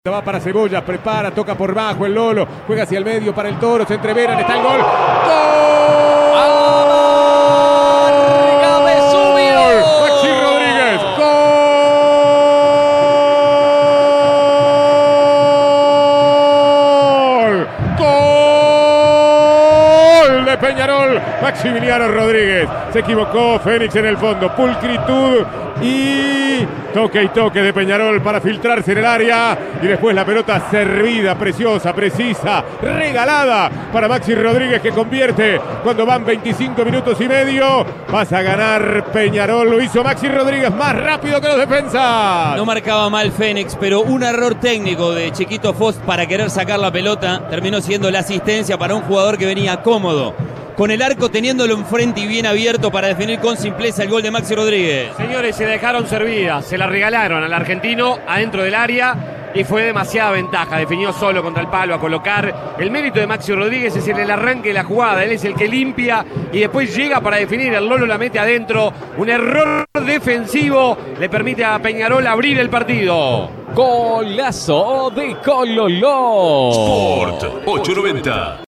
Va para Cebollas, prepara, toca por bajo el Lolo, juega hacia el medio para el Toro, se entreveran, está el gol. ¡Gol! Maxi Rodríguez, ¡gol! ¡Gol de Peñarol! Maximiliano Rodríguez, se equivocó Fénix en el fondo, pulcritud y toque de Peñarol para filtrarse en el área y después la pelota servida, preciosa, precisa, regalada para Maxi Rodríguez, que convierte cuando van 25 minutos y medio. Pasa a ganar Peñarol, lo hizo Maxi Rodríguez más rápido que los defensas. No marcaba mal Fénix, pero un error técnico de Chiquito Fost para querer sacar la pelota terminó siendo la asistencia para un jugador que venía cómodo, con el arco teniéndolo enfrente y bien abierto para definir con simpleza el gol de Maxi Rodríguez. Señores, se la dejaron servida, se la regalaron al argentino adentro del área y fue demasiada ventaja. Definió solo contra el palo a colocar. El mérito de Maxi Rodríguez es el arranque de la jugada, él es el que limpia y después llega para definir. El Lolo la mete adentro, un error defensivo le permite a Peñarol abrir el partido. Golazo de Colo-Lolo. Sport 890.